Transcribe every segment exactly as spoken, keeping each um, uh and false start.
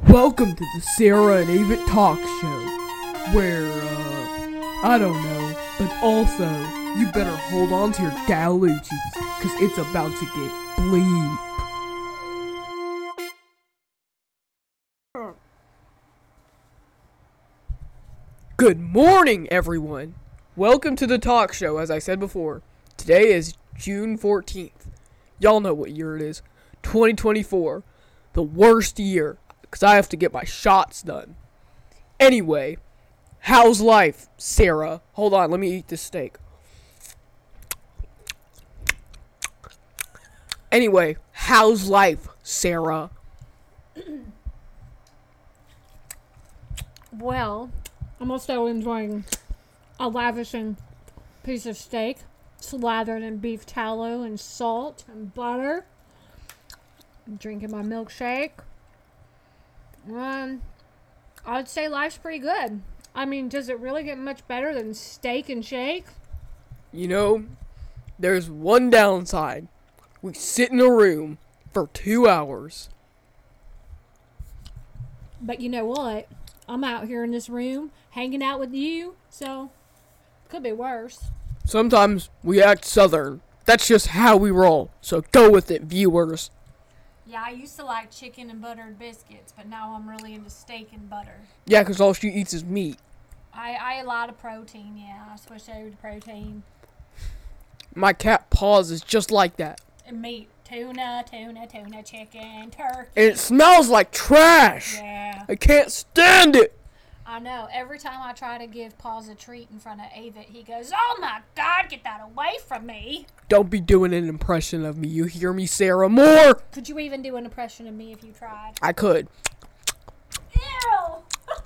Welcome to the Sarah and Avett Talk Show, where, uh, I don't know, but also, you better hold on to your Galucci's, cause it's about to get bleep. Good morning, everyone! Welcome to the talk show, as I said before. Today is June fourteenth. Y'all know what year it is. twenty twenty-four. The worst year. Because I have to get my shots done. Anyway, how's life, Sarah? Hold on, let me eat this steak. Anyway, how's life, Sarah? Well, I'm also enjoying a lavishing piece of steak slathered in beef tallow and salt and butter. I'm drinking my milkshake. Um, I'd say life's pretty good. I mean, does it really get much better than steak and shake? You know, there's one downside. We sit in a room for two hours. But you know what? I'm out here in this room hanging out with you, so could be worse. Sometimes we act southern. That's just how we roll. So go with it, viewers. Yeah, I used to like chicken and buttered biscuits, but now I'm really into steak and butter. Yeah, because all she eats is meat. I, I eat a lot of protein, yeah. I switched over to protein. My cat paws is just like that. And meat. Tuna, tuna, tuna, chicken, turkey. And it smells like trash. Yeah. I can't stand it. I know. Every time I try to give Paws a treat in front of Avett, he goes, "Oh my God, get that away from me." Don't be doing an impression of me. You hear me, Sarah? More! Could you even do an impression of me if you tried? I could. Ew!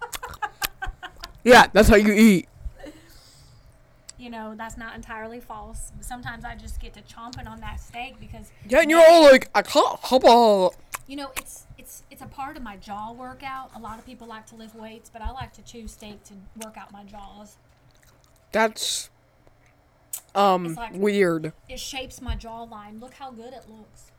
Yeah, that's how you eat. You know, that's not entirely false. Sometimes I just get to chomping on that steak because... Yeah, and you're all like, I can't hop on. You know, it's it's it's a part of my jaw workout. A lot of people like to lift weights, but I like to chew steak to work out my jaws. That's, um, like, weird. It shapes my jawline. Look how good it looks.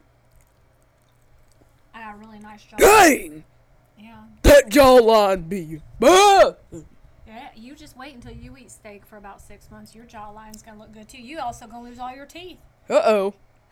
I got a really nice jaw. Dang! Yeah. That jawline be, ah! Yeah, you just wait until you eat steak for about six months. Your jawline's gonna look good too. You also gonna lose all your teeth. Uh-oh.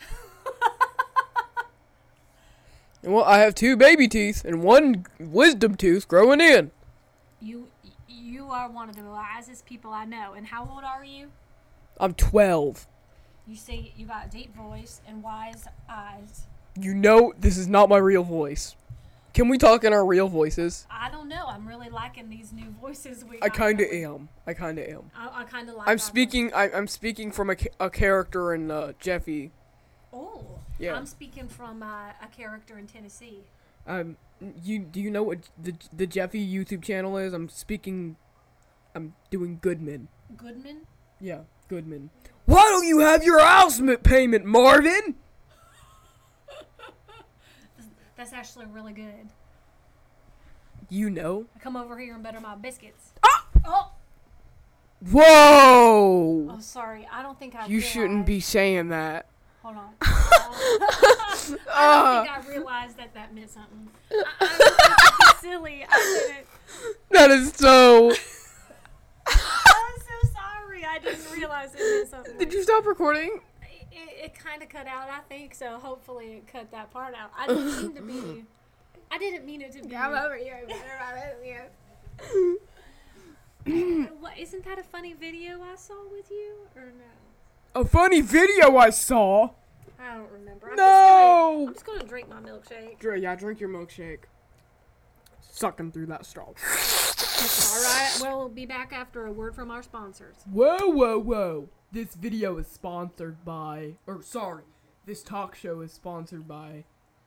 And well, I have two baby teeth and one wisdom tooth growing in. You you are one of the wisest people I know. And how old are you? I'm twelve. You see, you got a deep voice and wise eyes. You know this is not my real voice. Can we talk in our real voices? I don't know. I'm really liking these new voices we I got kind of going. am. I kind of am. I, I kind of like I'm our speaking. I, I'm speaking from a, ca- a character in uh, Jeffy. voices. Oh, Yeah. I'm speaking from uh, a character in Tennessee. Um, you do you know what the the Jeffy YouTube channel is? I'm speaking. I'm doing Goodman. Goodman? Yeah, Goodman. Why don't you have your house m- payment, Marvin? That's actually really good. You know. I come over here and butter my biscuits. Ah! Oh! Whoa! Oh, sorry. I don't think I You realized. shouldn't be saying that. Hold on. Uh, I don't think I realized that that meant something. I, I was so silly. I didn't. That is so. I'm so sorry. I didn't realize it meant something. Did you stop recording? It, it kind of cut out, I think, so hopefully it cut that part out. I didn't mean to be... I didn't mean it to be... I'm over here. What, isn't that a funny video I saw with you, or no? A funny video I saw. I don't remember. I'm No! Just gonna, I'm just gonna drink my milkshake. Dre, yeah, drink your milkshake. Sucking through that straw. Alright, well, we'll be back after a word from our sponsors. Whoa, whoa, whoa. This video is sponsored by, or sorry, this talk show is sponsored by,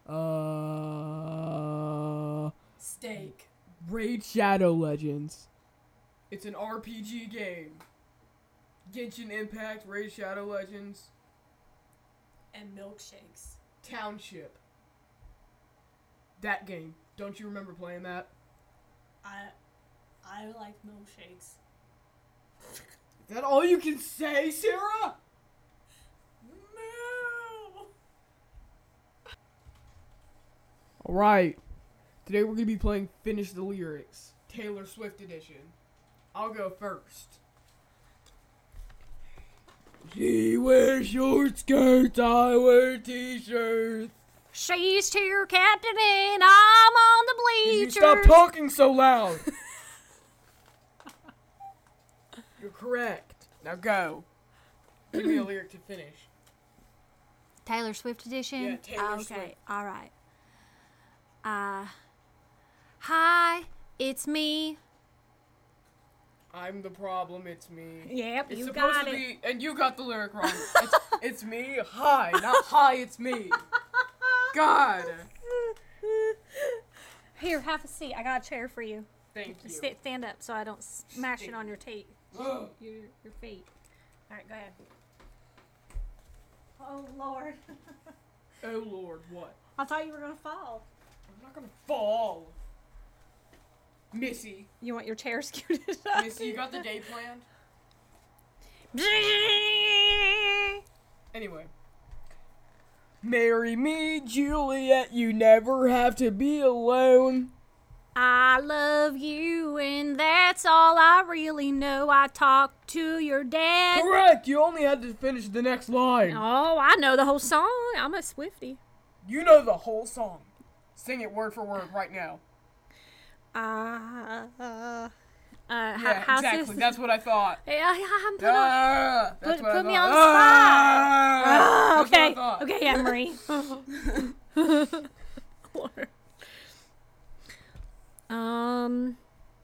uh, Steak. Raid Shadow Legends. It's an R P G game. Genshin Impact, Raid Shadow Legends, And milkshakes. Township. That game. Don't you remember playing that? I, I like milkshakes. Is that all you can say, Sarah? No. Alright. Today we're going to be playing Finish the Lyrics, Taylor Swift edition. I'll go first. She wears short skirts, I wear t-shirts. She's cheer captain and I'm on the Can you bleachers. stop talking so loud? You're correct. Now go. Give me a lyric to finish. Taylor Swift edition? Yeah, Taylor okay, Swift. all right. Uh, hi, it's me. I'm the problem, it's me. Yep, It's you supposed got to it. be, and you got the lyric wrong. It's, it's me, hi, not hi, it's me. God. Here, have a seat. I got a chair for you. Thank you. Sit, stand up so I don't smash it on your teeth. Ugh. Your, your feet. All right, go ahead. Oh, Lord. Oh Lord, what? I thought you were going to fall. I'm not gonna fall. Missy. You want your chair scooted up? Missy, you got the day planned? Anyway. Marry me, Juliet, you never have to be alone. I love you, and that's all I really know. I talked to your dad. Correct, you only had to finish the next line. Oh, I know the whole song. I'm a Swiftie. You know the whole song. Sing it word for word right now. Uh, uh, uh, Yeah, how, how's exactly, this? that's what I thought. Yeah, yeah, I'm put on. Ah, that's Put, what I put me thought. on the spot. Ah, Ah, that's what I okay, thought. okay, Anne Marie. Lord. Um.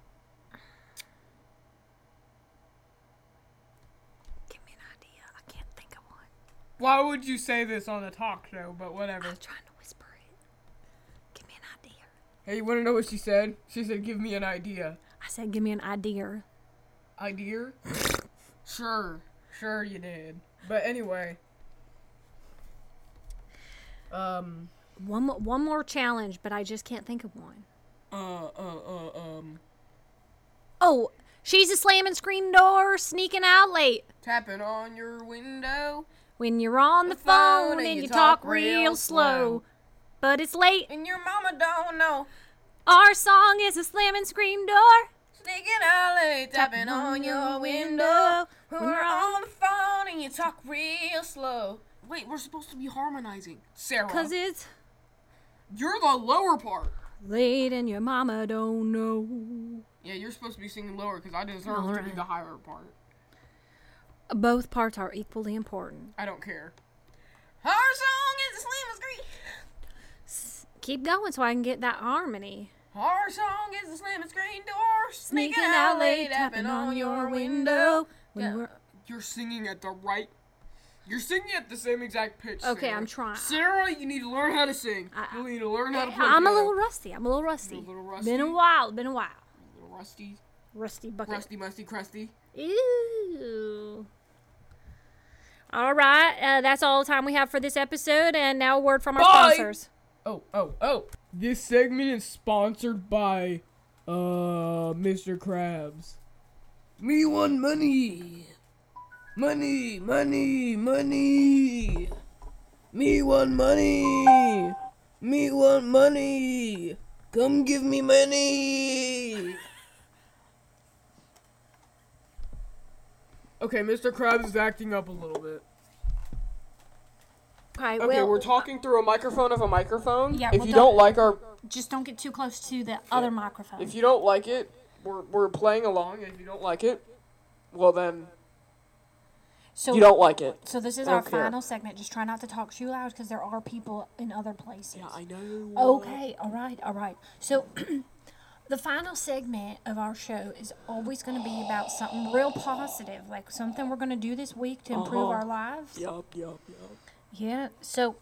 Give me an idea. I can't think of one. Why would you say this on a talk show, but whatever. I'm trying to whisper it. Give me an idea. Hey, you want to know what she said? She said, give me an idea. I said, give me an idea. Idea? Sure. Sure you did. But anyway. Um. One, mo- one more challenge, but I just can't think of one. Uh, uh, uh, um. Oh, she's a slamming screen door, sneaking out late. Tapping on your window. When you're on the, The phone, and you talk, real slow. slow. But it's late. And your mama don't know. Our song is a slamming screen door. Sneaking out late, tapping on your window. When we're on the phone and you talk real slow. Wait, we're supposed to be harmonizing. Sarah, Cause it's you're the lower part. late and your mama don't know. Yeah, you're supposed to be singing lower because I deserve All to be right. the higher part. Both parts are equally important. I don't care. Our song is the slamming screen. S- keep going so I can get that harmony. Our song is the slamming screen door. Sneaking out late, tapping on your window. When Yeah, we're- you're singing at the right. You're singing at the same exact pitch. Okay, Sarah. I'm trying. Sarah, you need to learn how to sing. I- you need to learn how to play. I'm a piano. little rusty. I'm a little rusty. You're a little rusty. Been a while. Been a while. A little rusty. Rusty bucket. Rusty, musty, crusty. Ew. All right, uh, that's all the time we have for this episode, and now a word from our Bye. sponsors. Oh, oh, oh. This segment is sponsored by, uh, Mister Krabs. Me want money. Money, money, money. Me want money. Me want money. Come give me money. Okay, Mister Krabs is acting up a little bit. Okay, Okay, well, we're talking through a microphone of a microphone. Yeah, if well, you don't- don't like our, just don't get too close to the other microphone. if you don't like it, we're we're playing along. If you don't like it, well then so, you don't like it. so this is I our don't care. final segment. Just try not to talk too loud because there are people in other places. Yeah, I know. Okay, all right, all right. So, the final segment of our show is always going to be about something real positive, like something we're going to do this week to improve Uh-huh. our lives. Yup, yup, yup. Yeah, so,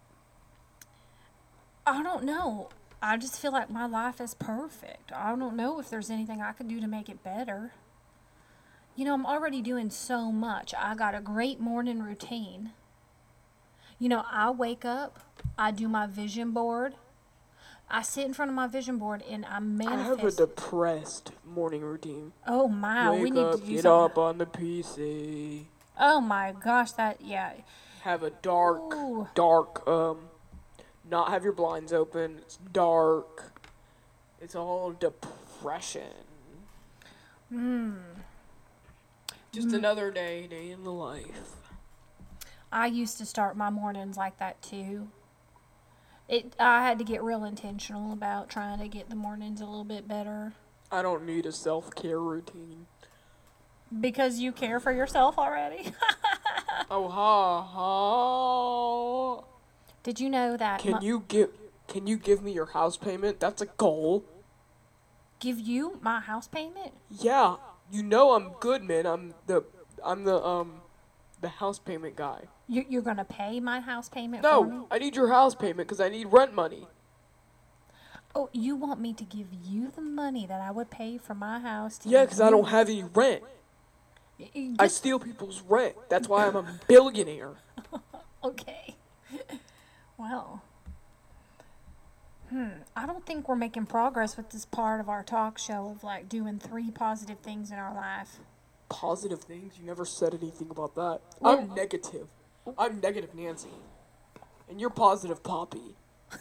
I don't know. I just feel like my life is perfect. I don't know if there's anything I could do to make it better. You know, I'm already doing so much. I got a great morning routine. You know, I wake up, I do my vision board. I sit in front of my vision board and I I have a manifest. depressed morning routine. Oh my, we Wake need up, to do get something. up on the P C. Oh my gosh, that yeah. Have a dark, Ooh. dark, um, not have your blinds open. It's dark. It's all depression. Hmm. Just another day, day in the life. I used to start my mornings like that too. It I had to get real intentional about trying to get the mornings a little bit better I don't need a self-care routine. because you care for yourself already. Oh, ha, ha. Did you know that Can mo- you give, can you give me your house payment? That's a goal. give you my house payment? Yeah, you know I'm good, man. I'm the, I'm the, um, the house payment guy. You you're gonna pay my house payment for me? No, I need your house payment because I need rent money. Oh, you want me to give you the money that I would pay for my house? To Yeah, give because I you- don't have any rent. Y- y- I just- steal people's rent. That's why I'm a billionaire. Okay. Well. Hmm. I don't think we're making progress with this part of our talk show of like doing three positive things in our life. Positive things? You never said anything about that. Well- I'm negative. I'm negative Nancy. And you're positive Poppy.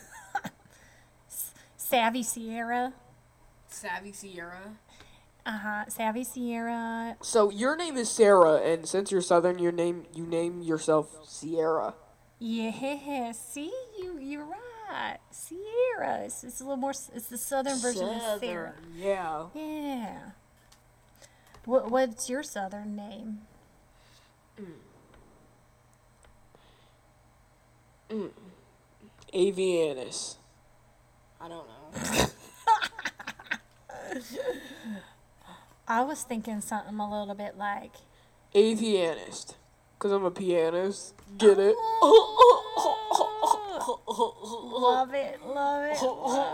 Savvy Sierra. Savvy Sierra. Uh huh. Savvy Sierra. So your name is Sarah, and since you're Southern, your name you name yourself Sierra. Yeah. See, you you're right. Sierra. It's, it's a little more. s- It's the southern version of Sarah. Yeah. Yeah. What what's your southern name? Avianus. I don't know. I was thinking something a little bit like. Avianist. Because I'm a pianist. Get it? Love it, love it.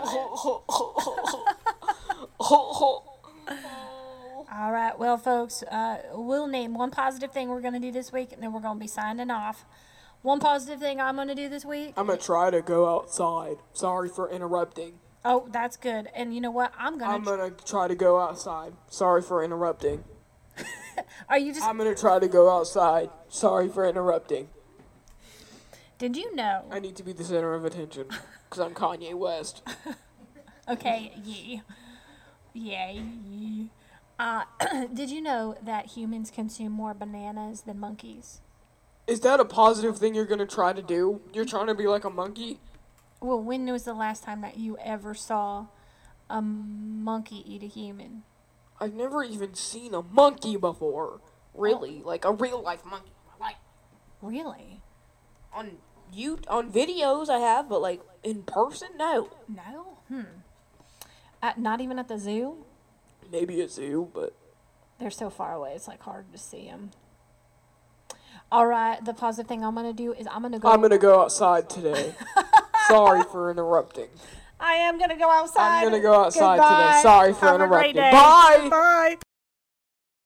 All right, well, folks, uh, we'll name one positive thing we're going to do this week, and then we're going to be signing off. One positive thing I'm going to do this week. I'm going to try to go outside. Sorry for interrupting. Oh, that's good. And you know what? I'm going I'm to. going to try to go outside. Sorry for interrupting. Are you just. I'm going to try to go outside. Sorry for interrupting. Did you know? I need to be the center of attention. Because I'm Kanye West. Okay, yeah. Yeah, yeah. Uh, did you know that humans consume more bananas than monkeys? Is that a positive thing you're going to try to do? You're trying to be like a monkey? Well, when was the last time that you ever saw a monkey eat a human? I've never even seen a monkey before. Really, like a real life monkey. Like Really? on you on videos I have, but like in person, no. No? Hmm. Uh, not even at the zoo? Maybe a zoo, but They're so far away, it's like hard to see them. All right, the positive thing I'm going to do is I'm going to go. I'm gonna go outside today. Sorry for interrupting. I am going to go outside. I'm gonna go outside Goodbye. today. Sorry for Have a great interrupting. day. Bye. Bye.